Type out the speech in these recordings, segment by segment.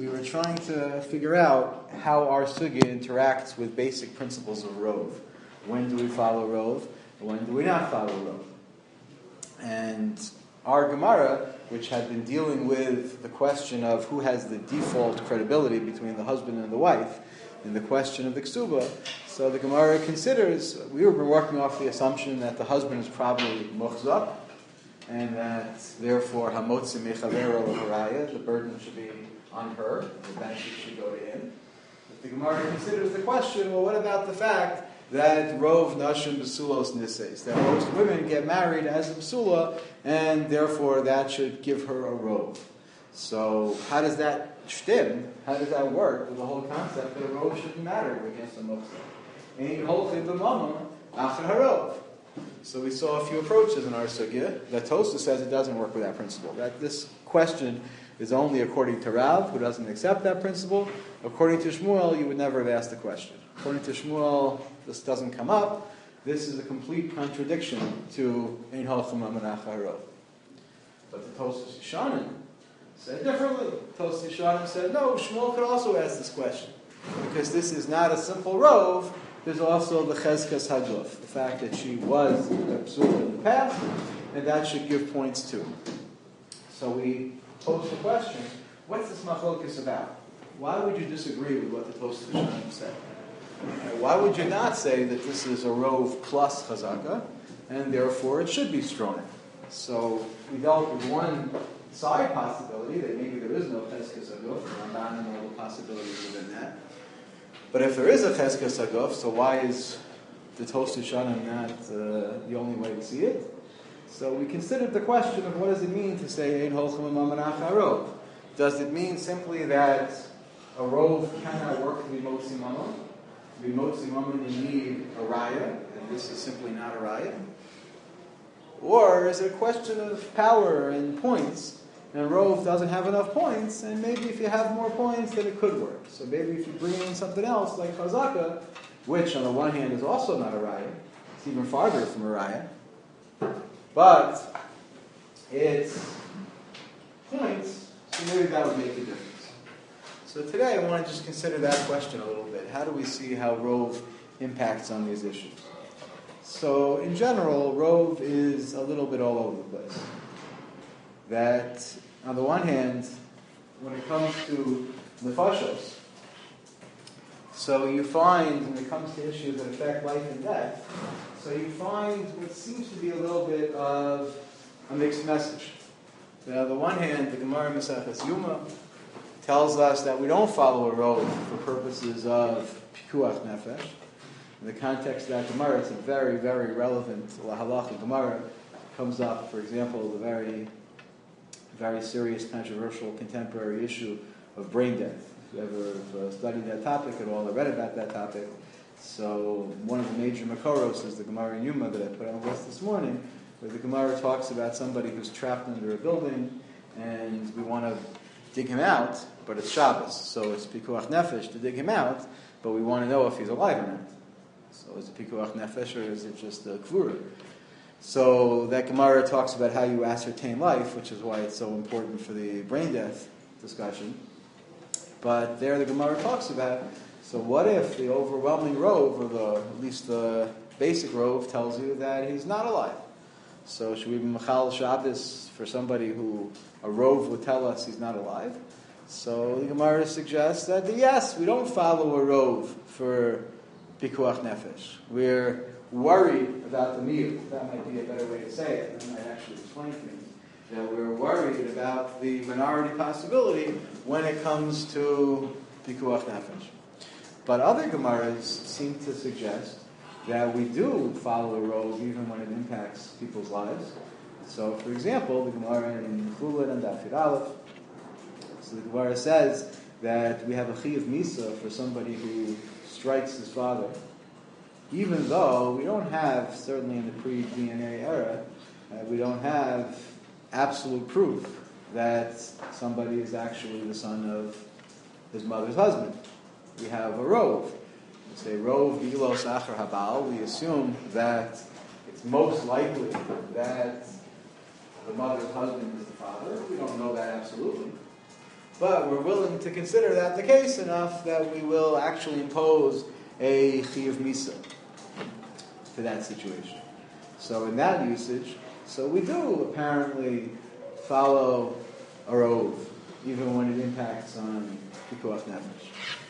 we were trying to figure out how our sugya interacts with basic principles of Rov. When do we follow Rov? When do we not follow Rov? And our Gemara, which had been dealing with the question of who has the default credibility between the husband and the wife, in the question of the ksuba, so the Gemara considers, we were working off the assumption that the husband is probably muchzak, and that therefore hamotzi mechavero haraya, the burden should be on her, the benefit should go to him. But the Gemara considers the question, well, what about the fact that rov nashim besulos nises, that most women get married as a besula, and therefore that should give her a rov. So how does that shtim, how does that work with the whole concept that a rov shouldn't matter against a muksa? Ein holchi b'mama achar harov. So we saw a few approaches in our sugya. That Tosfos says it doesn't work with that principle. That this question is only according to Rav, who doesn't accept that principle. According to Shmuel, you would never have asked the question. According to Shmuel, this doesn't come up. This is a complete contradiction to Ein holchi b'mama achar harov. But the Tosfos Yeshanim said differently. Tosfos Yeshanim said, no, Shmuel could also ask this question. Because this is not a simple rov, there's also the chezkas haguf, the fact that she was a psula in the past, and that should give points too. So we pose the question, what's this machlokus about? Why would you disagree with what the Tosfos Yeshanim said? Why would you not say that this is a rov plus chazaka, and therefore it should be stronger? So we dealt with one side possibility, that maybe there is no chezkas haguf, and Ramban and all the possibilities within that. But if there is a chezkas haguf, so why is the Tosfos Yeshanim not the only way to see it? So we considered the question of what does it mean to say Ein holchi b'mama achar harov? Does it mean simply that a rov cannot work to be motzi mama? To be motzi mama, you need a raya, and this is simply not a raya? Or is it a question of power and points? And rov doesn't have enough points, and maybe if you have more points, then it could work. So maybe if you bring in something else like chazaka, which on the one hand is also not a raya, it's even farther from a raya, but it's points, so maybe that would make a difference. So today I want to just consider that question a little bit. How do we see how rov impacts on these issues? So in general, rov is a little bit all over the place. That, on the one hand, when it comes to nefashos, so you find, when it comes to issues that affect life and death, so you find what seems to be a little bit of a mixed message. So on the one hand, the Gemara Maseches Yuma tells us that we don't follow a rov for purposes of pikuach nefesh. In the context of that Gemara, it's a very, very relevant halachic Gemara. It comes up, for example, the very serious, controversial, contemporary issue of brain death. If you ever studied that topic at all or read about that topic, so one of the major makoros is the Gemara in Yuma that I put on the list this morning, where the Gemara talks about somebody who's trapped under a building, and we want to dig him out, but it's Shabbos, so it's pikuach nefesh to dig him out, but we want to know if he's alive or not. So is it pikuach nefesh or is it just a kvura? So that Gemara talks about how you ascertain life, which is why it's so important for the brain death discussion. But there the Gemara talks about, so what if the overwhelming rov, or at least the basic rov, tells you that he's not alive? So should we be machal Shabbos for somebody who a rov would tell us he's not alive? So the Gemara suggests that yes, we don't follow a rov for pikuach nefesh. We're worried about the meal. That might be a better way to say it. That might actually explain things. That we're worried about the minority possibility when it comes to pikuach nefesh. But other Gemaras seem to suggest that we do follow a rov even when it impacts people's lives. So, for example, the Gemara in Chulin and Daf Yud Aleph, so the Gemara says that we have a chiyuv misa for somebody who strikes his father, even though we don't have, certainly in the pre-DNA era, we don't have absolute proof that somebody is actually the son of his mother's husband. We have a rov. We say rov ilos achar habal. We assume that it's most likely that the mother's husband is the father. We don't know that absolutely. but we're willing to consider that the case enough that we will actually impose a chiyuv misa to that situation. So in that usage, so we do apparently follow a rov, even when it impacts on pikuach nefesh.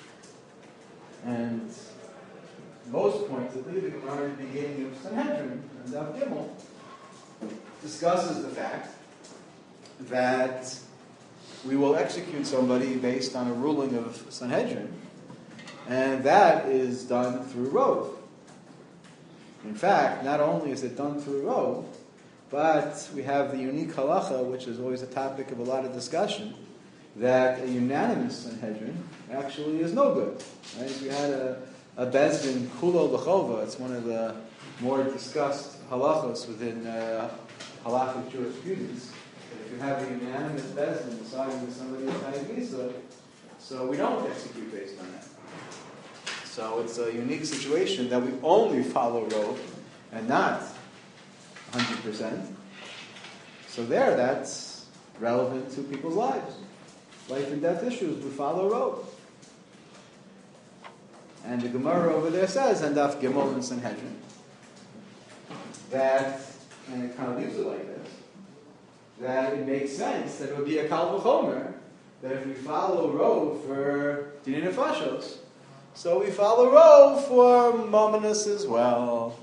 And most pointedly, the Gemara at the beginning of Sanhedrin, and Daf Gimel, discusses the fact that we will execute somebody based on a ruling of Sanhedrin, and that is done through rov. In fact, not only is it done through rov, but we have the unique halacha, which is always a topic of a lot of discussion, that a unanimous Sanhedrin actually is no good. Right? If you had a bezdin kulo b'chova, it's one of the more discussed halachos within halachic jurisprudence. If you have a unanimous bezdin deciding that somebody is chayv misa, so we don't execute based on that. So it's a unique situation that we only follow rov and not 100%. So there, that's relevant to people's lives. Life and death issues, we follow rov. And the Gemara over there says, and Daf Gimel in Sanhedrin, that, and it kind of leaves it like this, that it makes sense that it would be a kal v'chomer, that if we follow rov for dinei nefashos, so we follow rov for mominus as well.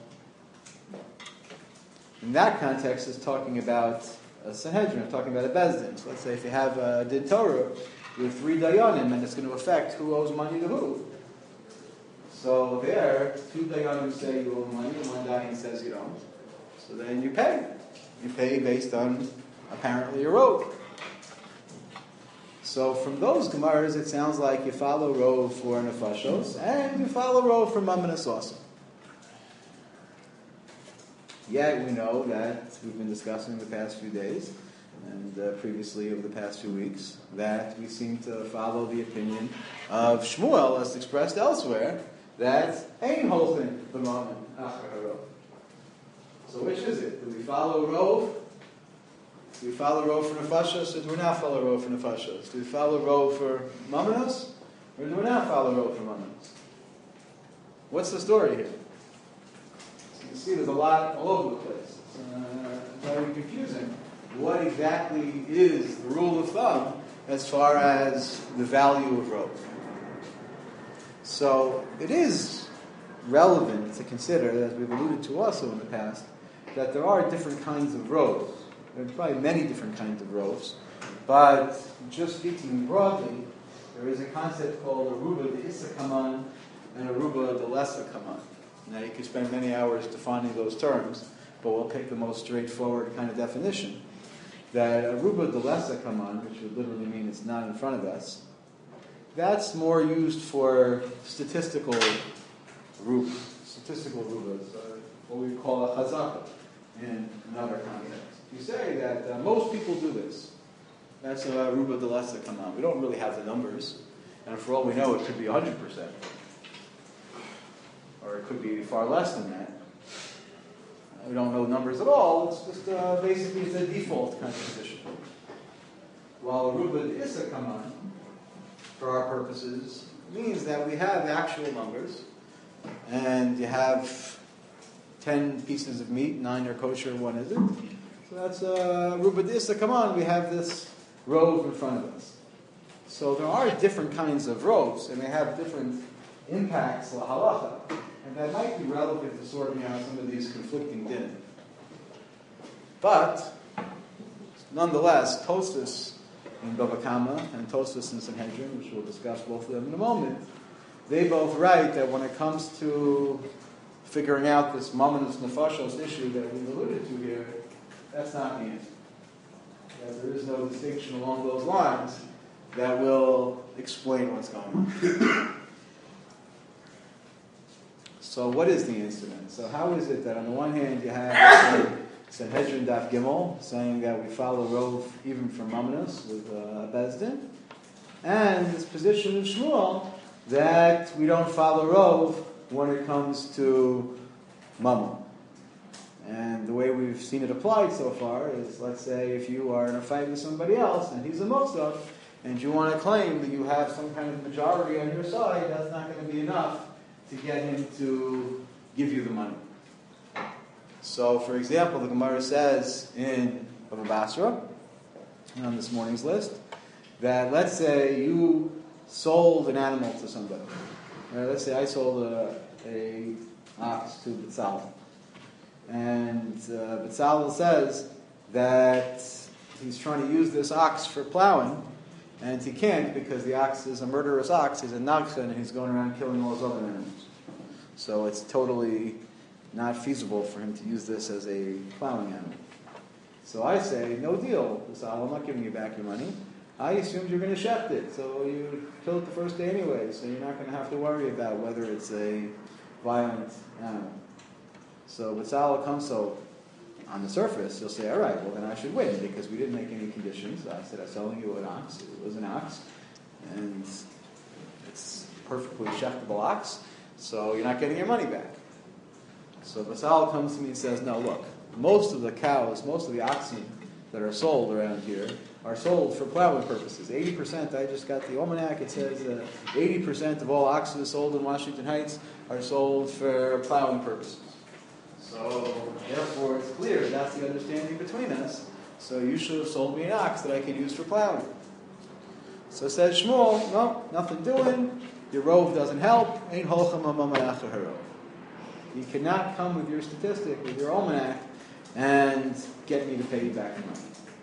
In that context, it's talking about a Sanhedrin, talking about a bezdin. So let's say if you have a din Torah with 3 dayanim, and it's going to affect who owes money to who. So there, 2 dayanim say you owe money, and 1 dayan says you don't. So then you pay. You pay based on apparently a rov. So from those Gemaras, it sounds like you follow rov for nefashos, and you follow rov for mamanas also. Yet we know that we've been discussing the past few days, and previously over the past few weeks, that we seem to follow the opinion of Shmuel, as expressed elsewhere, that ein holchin b'mammon achar harov. So which is it? Do we follow rov? Do we follow rov for nefashos, or do we not follow rov for nefashos? Do we follow rov for mamanos, or do we not follow rov for mamanos? What's the story here? So you can see there's a lot all over the place. It's very confusing. What exactly is the rule of thumb as far as the value of rov? So it is relevant to consider, as we've alluded to also in the past, that there are different kinds of rovs. There are probably many different kinds of rovs, but just speaking broadly, there is a concept called aruba de issa kaman and aruba de lessa kaman. Now you could spend many hours defining those terms, but we'll pick the most straightforward kind of definition. That aruba de lessa kaman, which would literally mean it's not in front of us, that's more used for statistical rubas, what we call a chazaka in another context. You say that most people do this. That's a aruba de lessa kaman. We don't really have the numbers, and for all we know, it could be 100%, or it could be far less than that. We don't know numbers at all. It's just basically it's a default kind of position. While aruba de issa kaman, for our purposes, means that we have actual numbers, and you have 10 pieces of meat, 9 are kosher, 1 isn't. So that's aruba de issa kaman. We have this rov in front of us. So there are different kinds of rovs, and they have different impacts la halacha, and that might be relevant to sorting out some of these conflicting din. But nonetheless, Tosfos in Bava Kama and Tosfos in Sanhedrin, which we'll discuss both of them in a moment, they both write that when it comes to figuring out this mamonus nefashos issue that we've alluded to here, that's not the answer. That there is no distinction along those lines that will explain what's going on. So what is the incident? So how is it that on the one hand you have Sanhedrin Daf Gimel saying that we follow rov even for mamonus with bezdin, and this position of Shmuel that we don't follow rov when it comes to mammon. And the way we've seen it applied so far is, let's say if you are in a fight with somebody else and he's a motzaf, and you want to claim that you have some kind of majority on your side, that's not going to be enough to get him to give you the money. So, for example, the Gemara says in Bava Basra, on this morning's list, that let's say you sold an animal to somebody. Let's say I sold a ox to Betzalel. And Betzalel says that he's trying to use this ox for plowing, and he can't because the ox is a murderous ox, he's a nagcha, and he's going around killing all his other animals. So it's totally not feasible for him to use this as a plowing animal. So I say, no deal, Betzalel, I'm not giving you back your money. I assumed you're going to shecht it, so you kill it the first day anyway, so you're not going to have to worry about whether it's a violent animal. So Betzalel comes, so on the surface, you'll say, all right, well then I should win, because we didn't make any conditions. I said, I'm selling you an ox, it was an ox, and it's a perfectly shechtable ox, so you're not getting your money back. So Betzalel comes to me and says, no, look, most of the cows, most of the oxen that are sold around here are sold for plowing purposes. 80%, I just got the almanac, it says 80% of all oxen sold in Washington Heights are sold for plowing purposes. So, therefore, it's clear that's the understanding between us. So you should have sold me an ox that I could use for plowing. So says Shmuel, no, nothing doing. Your rove doesn't help. Ain't holchem amamayach harov. You cannot come with your statistic, with your almanac, and get me to pay you back the money.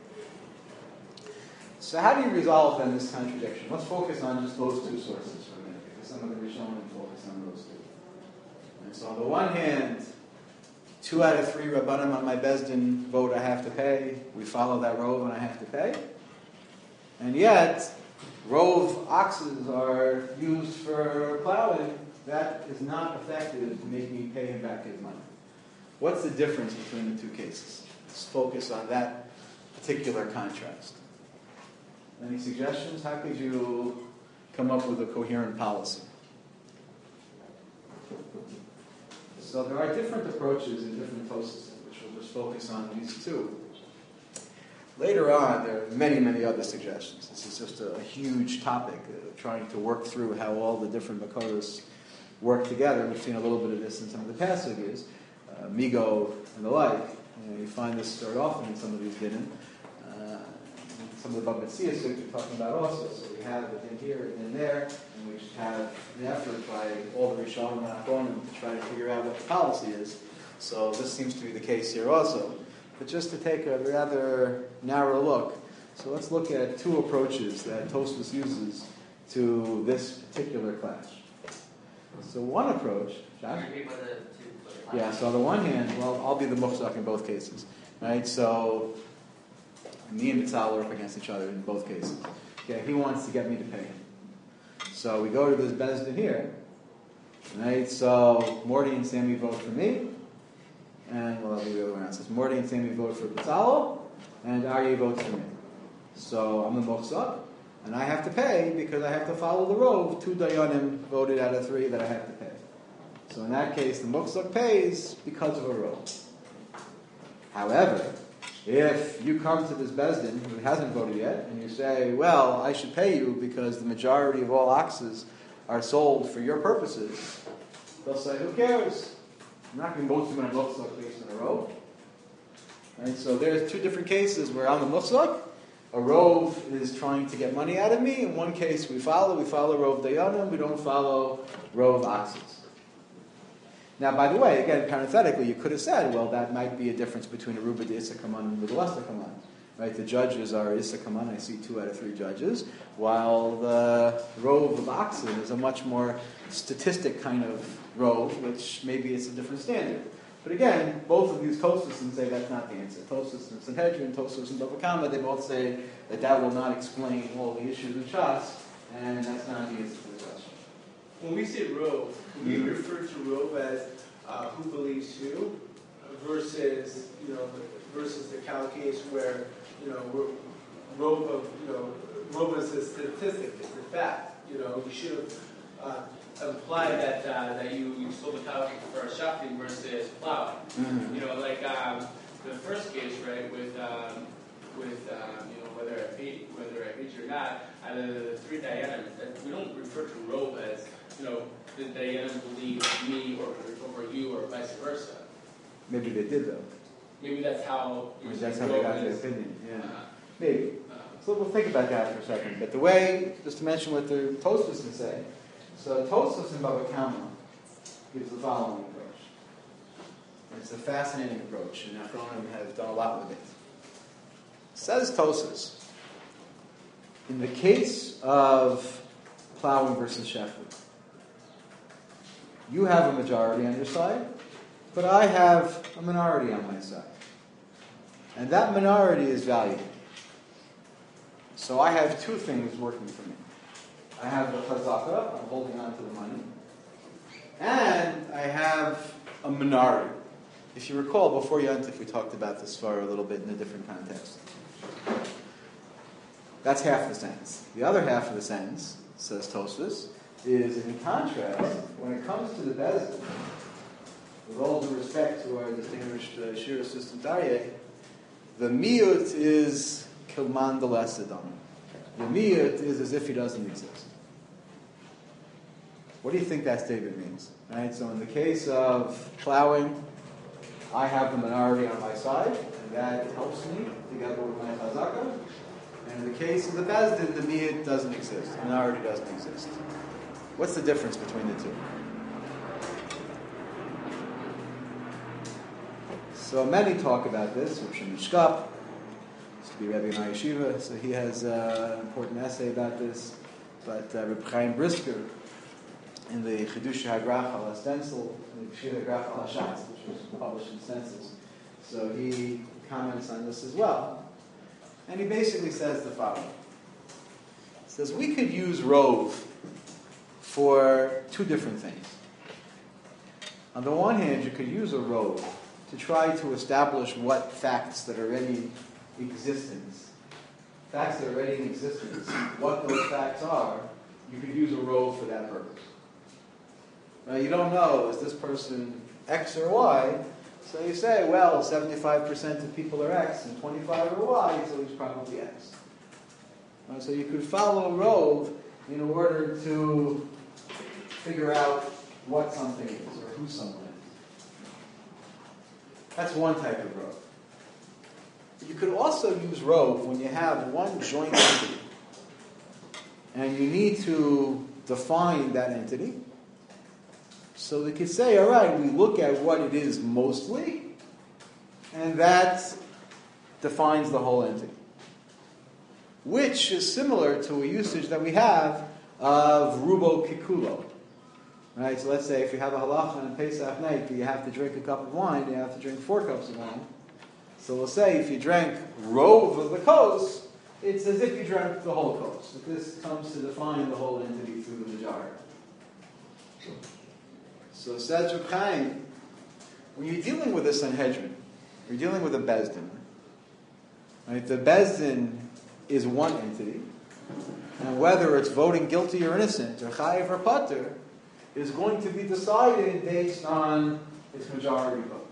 So how do you resolve then this contradiction? Let's focus on just those two sources for a minute, because some of the Rishonim focus on those two. And so on the one hand, 2 out of 3 Rabbanim on my Bezdin vote I have to pay. We follow that rove and I have to pay. And yet, rove oxes are used for plowing. That is not effective to make me pay him back his money. What's the difference between the two cases? Let's focus on that particular contrast. Any suggestions? How could you come up with a coherent policy? So there are different approaches in different Tosafos, which we'll just focus on these two. Later on, there are many, many other suggestions. This is just a huge topic, trying to work through how all the different Makoros work together. We've seen a little bit of this in some of the past sugyas, Migo and the like. You find this very often in some of these Dinim. Some of the Bava Metzia sugyas we're talking about also. So we have it in here and in there, and we just have an effort by all the Rishonim and Achronim to try to figure out what the policy is. So this seems to be the case here also. But just to take a rather narrow look, so let's look at two approaches that Tosfos uses to this particular clash. So one approach, Josh? Yeah, so on the one hand, well, I'll be the muhzak in both cases, right? So me and Betzalel are up against each other in both cases. Okay, he wants to get me to pay him. So we go to this Bezdin here, right? So Morty and Sammy vote for me, and well, I'll do the other way around. So Morty and Sammy vote for Betzalel, and Aryeh votes for me. So I'm the muhzak, and I have to pay because I have to follow the rove. 2 dayanim voted out of 3 that I have to pay. So in that case, the muhzak pays because of a rove. However, if you come to this Bezdin who hasn't voted yet, and you say, well, I should pay you because the majority of all oxes are sold for your purposes, they'll say, who cares? I'm not going to vote to my muhzak based on a rove. Right? So there's 2 different cases where I'm the muhzak. A rove is trying to get money out of me. In one case, we follow rove dayanim. We don't follow rove oxes. Now, by the way, again, parenthetically, you could have said, well, that might be a difference between a Ruba de Issakaman and a Ruba Issakaman. Right? The judges are Issakaman. I see 2 out of 3 judges, while the rove of oxen is a much more statistic kind of rove, which maybe it's a different standard. But again, both of these Tosfos say that's not the answer. Tosfos and Sanhedrin, Tosfos and Bava Kama, they both say that will not explain all the issues in Shas, and that's not the answer to the question. When we say rove, we refer to rove as who believes who, versus the Cal case where rove is a statistic, it's a fact. You should have implied that you sold the cow for a shafting versus plowing. Mm-hmm. The first case, right, with whether I paid or not, out of the three dayanim, we don't refer to rove as, the dayanim believe me or over you or vice versa. Maybe they did though. Maybe that's how. That's how they got their opinion. Yeah, maybe. So we'll think about that for a second. But the way, just to mention what the Tosfos is saying. So Tosfos in Baba Kama gives the following approach. It's a fascinating approach, and Achronim have done a lot with it. Says Tosfos, in the case of plowing versus shechut, you have a majority on your side, but I have a minority on my side. And that minority is valuable. So I have two things working for me. I have the chazaka, I'm holding on to the money, and I have a minority. If you recall, before Yontif, we talked about this for a little bit in a different context. That's half the sentence. The other half of the sentence, says Tosfos, is in contrast, when it comes to the Bezdin, with all due respect to our distinguished Shir assistant Aryeh, the miyut is kilman de lesedon. The miyut is as if he doesn't exist. What do you think that statement means? Right? So in the case of plowing, I have the minority on my side, and that helps me together with my chazaka. And in the case of the Bezdin, the miyut doesn't exist. The minority doesn't exist. What's the difference between the two? So many talk about this. Rav Shimon Shkop used to be Rebbe in our yeshiva, so he has an important essay about this. But Reb Chaim Brisker, in the Chidush HaGrach al Stencil, the Chidush HaGrach al Hashatz, which was published in Stencils, so he comments on this as well. And he basically says the following. He says, we could use rove for two different things. On the one hand, you could use a rove to try to establish what facts that are already in existence, what those facts are. You could use a rove for that purpose. Now, you don't know, is this person X or Y? So you say, well, 75% of people are X and 25 are Y, so he's probably X. So you could follow a rove in order to figure out what something is or who someone is. That's one type of rove. You could also use rove when you have one joint entity and you need to define that entity. So we could say, all right, we look at what it is mostly, and that defines the whole entity. Which is similar to a usage that we have of rubo kikulo. Right? So let's say if you have a halacha on Pesach night, you have to drink a cup of wine, you have to drink 4 cups of wine. So we'll say if you drank rove of the kos, it's as if you drank the whole kos. So this comes to define the whole entity through the majority. So says Reb Chaim, when you're dealing with a Sanhedrin, you're dealing with a Bezdin. Right? The Bezdin is one entity, and whether it's voting guilty or innocent, or chayiv or pater, is going to be decided based on its majority vote.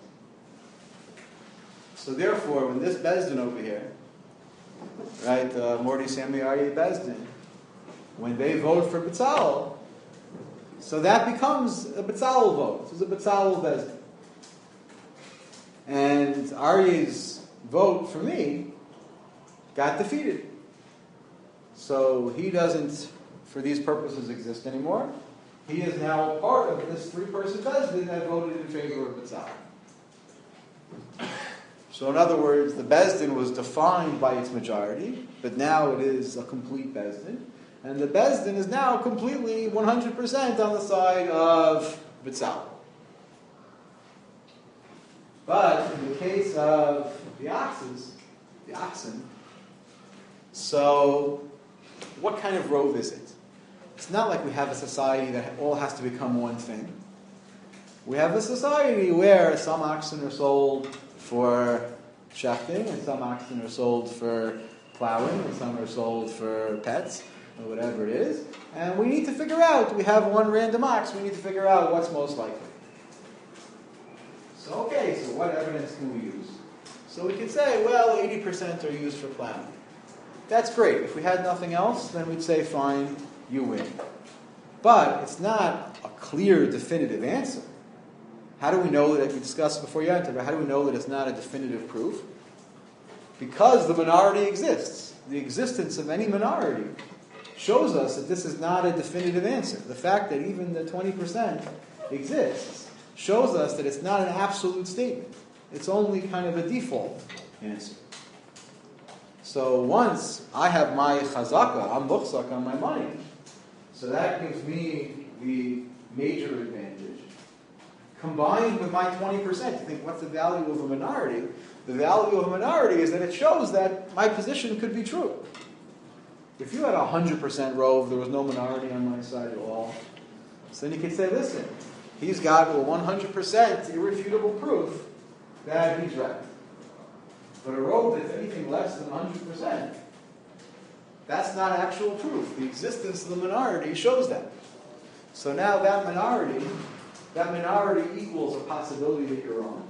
So therefore, when this Bezdin over here, right, Mordi Sami Aryeh Bezdin, when they vote for B'tzalel, so that becomes a B'tzalel vote. This is a B'tzalel Bezdin. And Aryeh's vote for me got defeated. So he doesn't, for these purposes, exist anymore. He is now part of this 3-person Bezdin that voted in favor of B'tzalel. So in other words, the Bezdin was defined by its majority, but now it is a complete Bezdin. And the Bezdin is now completely 100% on the side of B'tzalel. But in the case of the oxen, so what kind of rove is it? It's not like we have a society that all has to become one thing. We have a society where some oxen are sold for shechting, and some oxen are sold for plowing, and some are sold for pets, or whatever it is. And we need to figure out, we have one random ox, we need to figure out what's most likely. So okay, so what evidence can we use? So we could say, well, 80% are used for plowing. That's great. If we had nothing else, then we'd say, fine, you win. But it's not a clear, definitive answer. How do we know that, we discussed before you enter, but how do we know that it's not a definitive proof? Because the minority exists. The existence of any minority shows us that this is not a definitive answer. The fact that even the 20% exists shows us that it's not an absolute statement. It's only kind of a default answer. So once I have my chazaka, I'm muchzak on my money, so that gives me the major advantage. Combined with my 20%, you think, what's the value of a minority? The value of a minority is that it shows that my position could be true. If you had 100% rove, there was no minority on my side at all, so then you could say, listen, he's got a 100% irrefutable proof that he's right. But a rove that's anything less than 100%, that's not actual proof. The existence of the minority shows that. So now that minority equals a possibility that you're wrong.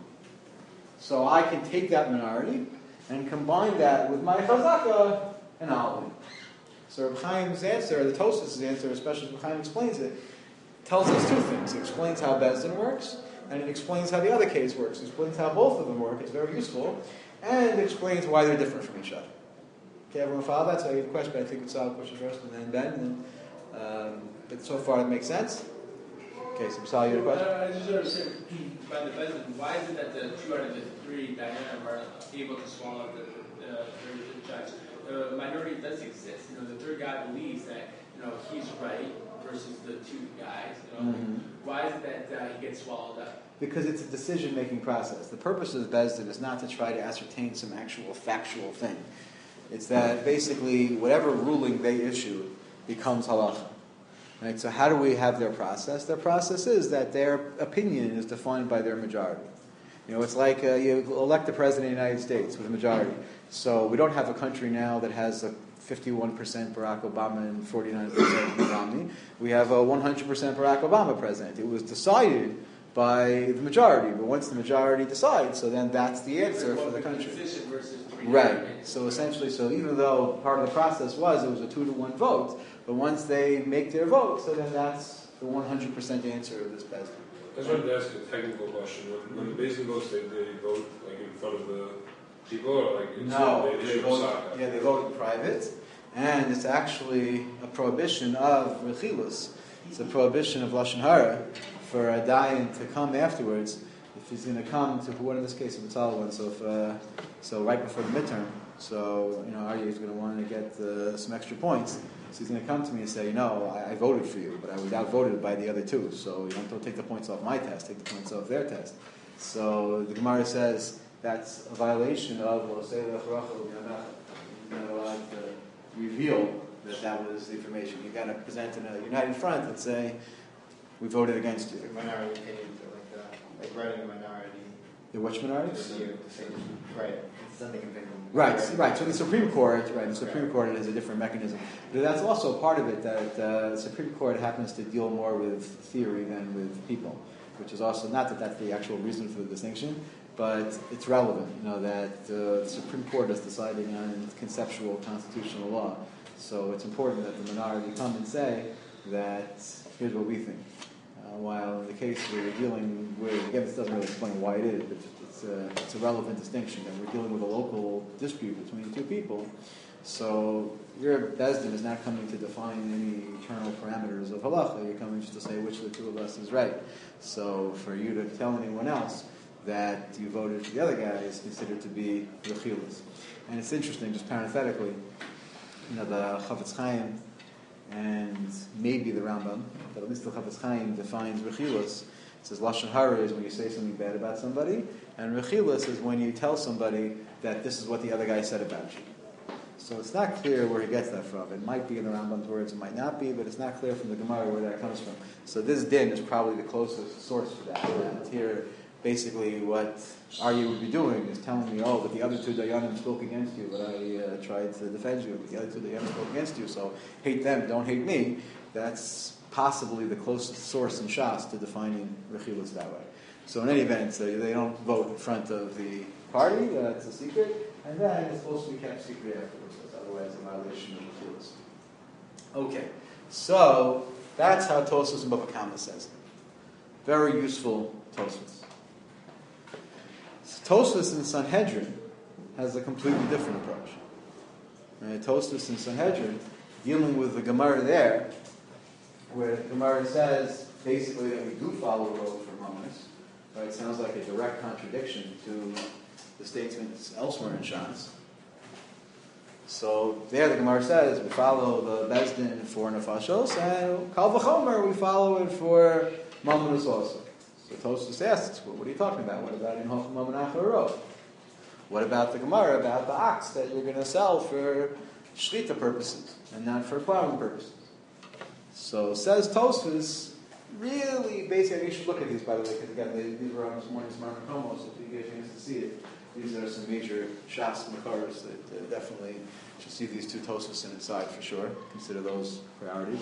So I can take that minority and combine that with my chazaka, and I'll win. So Reb Chaim's answer, the Tosfos' answer, especially Reb Chaim explains it, tells us two things. It explains how Beis Din works, and it explains how the other case works. It explains how both of them work. It's very useful. And it explains why they're different from each other. Okay, everyone follow that? So I have a question, but I think it's Sal question first, and then Ben. But so far it makes sense? Okay, so Sal, you had a question? I just understand by the Beis Din, why is it that the 2 out of the 3 Dayanim are able to swallow the judge? The minority does exist. The third guy believes that he's right versus the 2 guys. Why is it that he gets swallowed up? Because it's a decision-making process. The purpose of the Beis Din is not to try to ascertain some actual factual thing. It's that basically whatever ruling they issue becomes halacha. Right? So how do we have their process? Their process is that their opinion is defined by their majority. It's like you elect the president of the United States with a majority. So we don't have a country now that has a 51% Barack Obama and 49% Romney. We have a 100% Barack Obama president. It was decided by the majority, but once the majority decides, so then that's the answer for the country. Right. So essentially, even though part of the process was it was a 2-to-1 vote, but once they make their vote, so then that's the 100% answer of this Beis Din. I just wanted to ask a technical question. When the Beis Din votes, they vote in front of the people, or no, they vote in private, and it's actually a prohibition of rechilus. It's a prohibition of lashon hara for a dayan to come afterwards. If he's going to come to what in this case of a one, so right before the midterm, so Aryeh is going to want to get some extra points. So he's going to come to me and say, I voted for you, but I was outvoted by the other 2. So don't take the points off my test, take the points off their test. So the Gemara says that's a violation of you're not allowed to reveal that was the information. You've got to present in a united front and say, we voted against you. Minority opinions are like writing a minority. The which minority? Right. It's something Right. So the Supreme Court, the Supreme Court has a different mechanism. But that's also part of it that the Supreme Court happens to deal more with theory than with people, which is also not that that's the actual reason for the distinction, but it's relevant. That the Supreme Court is deciding on conceptual constitutional law. So it's important that the minority come and say that here's what we think. While in the case we're dealing with, again, this doesn't really explain why it is, but it's a relevant distinction, that we're dealing with a local dispute between 2 people. So your Beis Din is not coming to define any eternal parameters of halacha. You're coming just to say which of the 2 of us is right. So for you to tell anyone else that you voted for the other guy is considered to be rechilus. And it's interesting, just parenthetically, the Chafetz Chaim and maybe the Rambam, but at least the Chafetz Chaim defines rechilus. It says lashon hara is when you say something bad about somebody, and rechilus is when you tell somebody that this is what the other guy said about you. So it's not clear where he gets that from. It might be in the Rambam's words, it might not be, but it's not clear from the Gemara where that comes from. So this din is probably the closest source for that. And here, basically, what Aryeh would be doing is telling me, but the other 2 Dayanim spoke against you, but I tried to defend you. But the other 2 Dayanim spoke against you, so hate them, don't hate me. That's possibly the closest source in Shas to defining rechilus that way. So in any event, they don't vote in front of the party, it's a secret, and then it's supposed to be kept secret afterwards. otherwise a violation of the rules. Okay, so that's how Tosfos and Bava Kama says it. Very useful Tosfos. Tosfos in Sanhedrin has a completely different approach. Right? Tosfos in Sanhedrin, dealing with the Gemara there, where the Gemara says basically that we do follow Rov for moments. Right? It sounds like a direct contradiction to the statements elsewhere in Shas. So there the Gemara says we follow the Bezdin for Nefashos, and Kal V'chomer we follow it for Mamonos also. So Tosfos asks, well, what are you talking about? What about in Hochel Mamonach Rov? What about the Gemara about the ox that you're going to sell for Shlita purposes and not for plowing purposes? So says Tosfos, really, basically, you should look at these, by the way, because again, these were on this morning's Marmot Homos, if you get a chance to see it. These are some major Shas Makaras that definitely should see these two Tosfos inside for sure. Consider those priorities.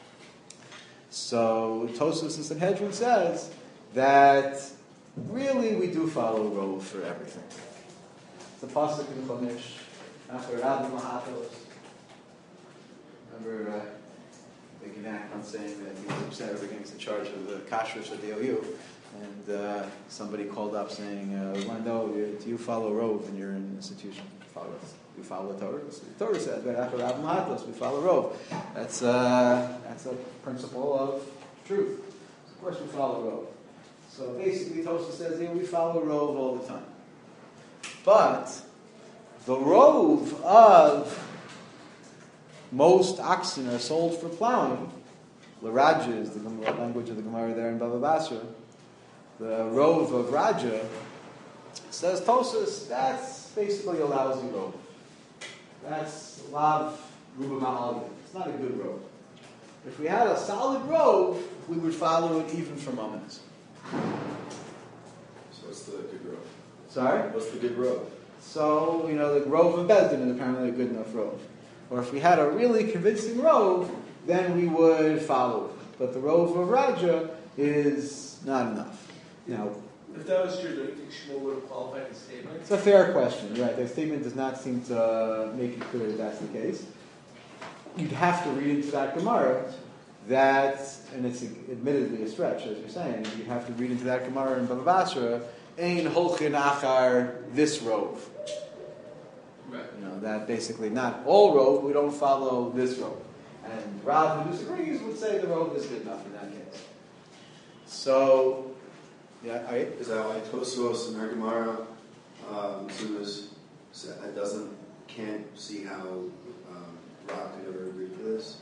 So Tosfos in Sanhedrin says that really we do follow Rov for everything. It's a pasuk in Chumash, after Rabbi Mahatos. Remember Big Act on saying that he was upset against the charge of the kashrus of the OU, and somebody called up saying, "We want to know, do you follow Rov in your institution? We follow the Torah. So the Torah says, after Rabbi Mahatos, we follow Rov. That's a principle of truth. So of course, we follow Rov. So basically, Tosfos says here we follow Rov all the time. But the Rov of most oxen are sold for plowing. L'Raja is the language of the Gemara there in Bava Basra. The Rov of Raja, says Tosfos, that's basically a lousy Rov. That's Lav Ruba Ma'alga. It's not a good Rov. If we had a solid Rov, we would follow it even for moments. So what's the good Rov? Sorry? What's the good Rov? So, the Rov of Bezdin is apparently a good enough Rov. Or if we had a really convincing Rov, then we would follow it. But the Rov of Raja is not enough. Now, If that was true, do you think Shmuel would have qualified his statement? it's a fair question, right? The statement does not seem to make it clear that that's the case. You'd have to read into that Gemara that, and it's admittedly a stretch, as you're saying, you'd have to read into that Gemara in Bava Basra, Ein holchin achar this Rov. Right. That basically not all Rov, we don't follow this Rov. And Rav, who disagrees, would say the Rov is good enough in that case. So, yeah, Is that why Tosfos and our Gemara can't see how Rav could ever agree to this?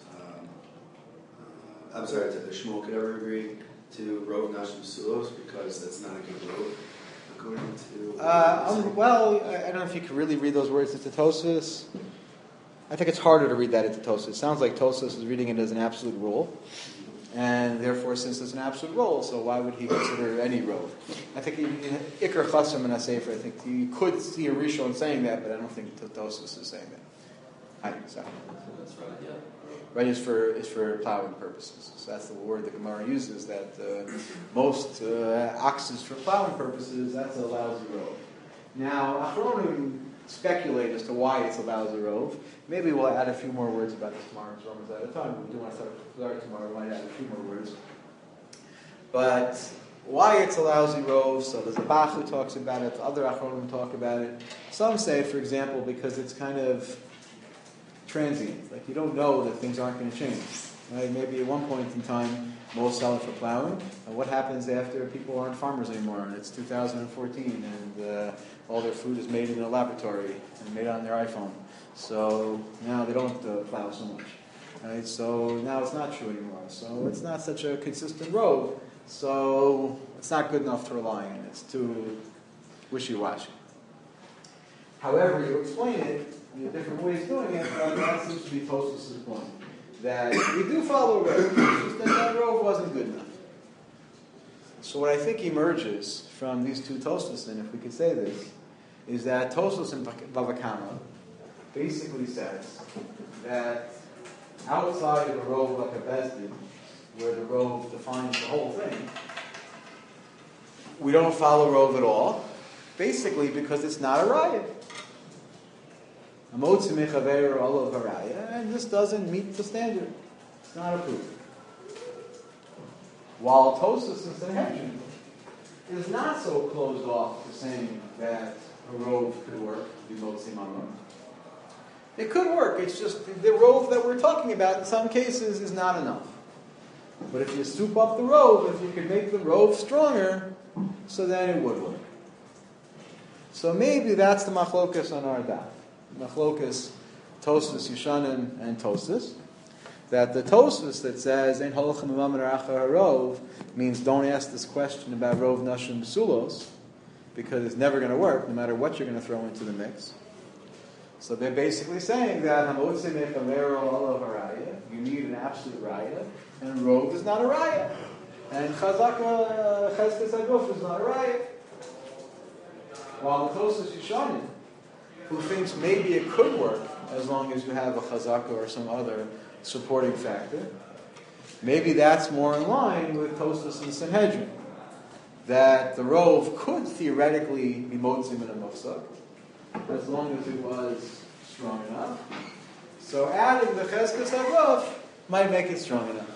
I'm sorry, that Shmuel could ever agree to Rov Nashim Sulos because that's not a good Rov, according to. Well, I don't know if you could really read those words into Tosfos. I think it's harder to read that into Tosfos. It sounds like Tosfos is reading it as an absolute rule. And therefore, since it's an absolute rule, so why would he consider any rov? I think in Iker Chasam and Asefer, I think you could see a Rishon saying that, but I don't think Tosfos is saying that. Exactly. Right is for plowing purposes. So that's the word the Gemara uses, that most oxes for plowing purposes, that's a lousy rov. Now, Achronim speculate as to why it's a lousy rov. Maybe we'll add a few more words about this tomorrow, because Romans at a time. We do want to start tomorrow, we might add a few more words. But why it's a lousy rov, so there's a Bach who talks about it, other Achronim talk about it. Some say, for example, because it's kind of transient. Like you don't know that things aren't going to change. Right? Maybe at one point in time, most sell it for plowing. And what happens after people aren't farmers anymore and it's 2014 and all their food is made in a laboratory and made on their iPhone. So now they don't plow so much. Right? So now it's not true anymore. So it's not such a consistent road. So it's not good enough to rely on. It's too wishy-washy. However you explain it, there are different ways of doing it, but that seems to be Tosfos' point. That we do follow Rov, it's just that Rov wasn't good enough. So what I think emerges from these two Tosfos, and if we could say this, is that Tosfos in Bava Kama basically says that outside of a Rov like a Bezdin, where the Rov defines the whole thing, we don't follow Rov at all, basically because it's not a riot. Hamotzi mechaveru olav haraya, and this doesn't meet the standard. It's not approved. While Tosfos and Sanhedrin is not so closed off to saying that a rove could work, Hamotzi mamon. It could work. It's just the rove that we're talking about in some cases is not enough. But if you soup up the rove, if you could make the rove stronger, so then it would work. So maybe that's the machlokas on our daf. Machlokas, Tosfos, Yeshanim, and Tosfos. That the Tosfos that says "Ein holachem b'mammon aracha harov" means don't ask this question about rov nashim b'sulos because it's never going to work, no matter what you're going to throw into the mix. So they're basically saying that hamotzi mechaveru olav haraya, you need an absolute raya, and rov is not a raya, and chazaka cheskes aguf is not a raya. While the Tosfos Yeshanim, who thinks maybe it could work as long as you have a chazaka or some other supporting factor, maybe that's more in line with Tosfos and Sanhedrin, that the rove could theoretically be motzim in a mufsak, as long as it was strong enough. So adding the cheskes aguf might make it strong enough.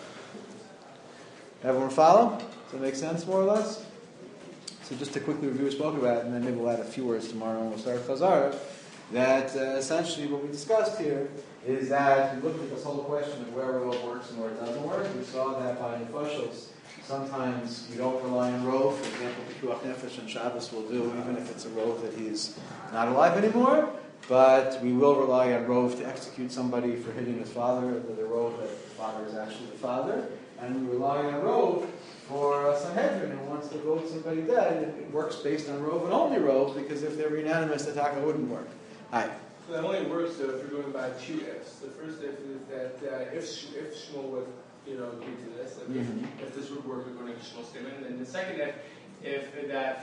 Everyone follow? Does that make sense, more or less? So just to quickly review what we spoke about, and then maybe we'll add a few words tomorrow and we'll start Chazara, that essentially what we discussed here is that we looked at this whole question of where rove works and where it doesn't work. We saw that by Nefushos, sometimes you don't rely on rove. For example, Pikuach Nefesh and Shabbos will do, even if it's a rove that he's not alive anymore. But we will rely on rove to execute somebody for hitting his father, the rove that the father is actually the father. And we rely on rove for Sanhedrin, who wants to vote somebody dead. It works based on rove and only rove, because if they were unanimous, the taka wouldn't work. Hi. So that only works though if you're going by two ifs. The first if is that if Shmuel would agree to this, and if this would work according to Shmuel's statement, and the second if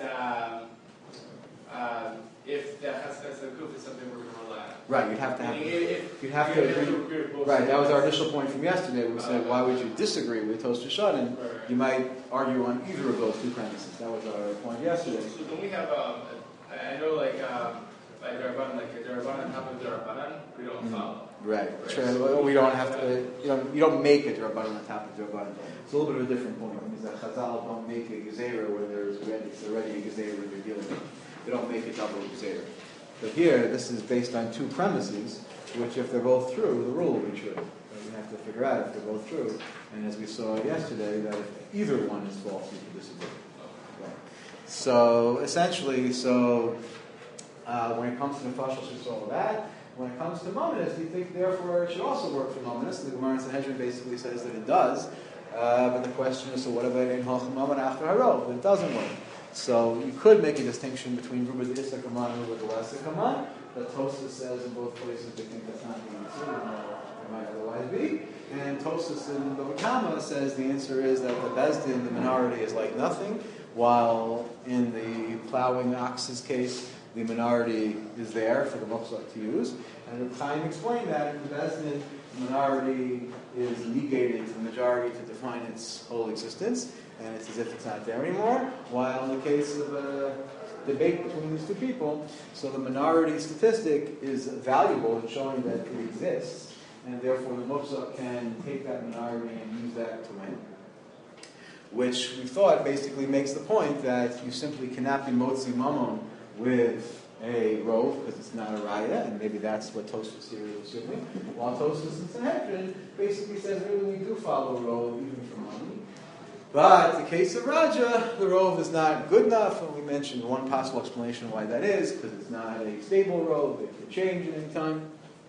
the cheskes aguf is something we're going to rely on. Right, you'd have to agree. Right, that was our initial point from yesterday. We said, why would you disagree with Tosfos Yeshanim? You might argue on either of those two premises. That was our point yesterday. So don't we have, I know like Darabanan, like a Darabanan on top of Darabanan, we don't follow. Right. We don't have to, you don't make a Darabanan on top of Darabanan. It's a little bit of a different point, because the Chazal don't make a Gezerah where there's already a Gezerah you're dealing with. They don't make a double Gezerah. But here, this is based on two premises, which if they're both true, the rule will be true. We have to figure out if they're both true. And as we saw yesterday, that if either one is false, we can disagree. Right. So, essentially, when it comes to Nefushos, we saw all that. When it comes to Mominus, we think, therefore, it should also work for Mominus. The Gemara in Sanhedrin basically says that it does. But the question is, so what about Ein Halchim Mammon after Harov? It doesn't work. So you could make a distinction between Ruba the Issa Kaman and Ruba the Lesser Kaman. That Tosfos says in both places they think that's not the answer, it might otherwise be. And Tosfos in Bava Kama says the answer is that the Bezdin, the minority, is like nothing, while in the plowing ox's case, the minority is there for the Mufsak to use. And the Chaim explained that in the Bezdin, the minority is negated to the majority to define its whole existence, and it's as if it's not there anymore, while in the case of a debate between these two people, so the minority statistic is valuable in showing that it exists, and therefore the Mufsak can take that minority and use that to win. Which we thought basically makes the point that you simply cannot be Motzi Mammon with a rove, because it's not a raya, and maybe that's what Tosfos here is assuming, while Tosfos in Sanhedrin basically says, really, we do follow rove even for money. But the case of Raja, the rove is not good enough, and we mentioned one possible explanation why that is, because it's not a stable rove, it can change at any time.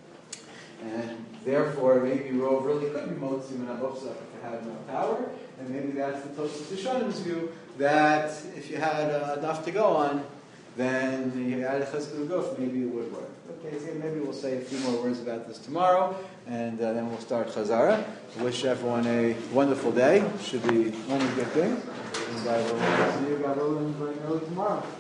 And therefore, maybe rove really could be Motzi and Abofsa if it had enough power, and maybe that's the Tosfos Yeshanim's view, that if you had enough to go on, then you add a cheskes aguf, maybe it would work. Okay, so maybe we'll say a few more words about this tomorrow, and then we'll start Chazara. I wish everyone a wonderful day. Should be only good things. And I will see you guys tomorrow.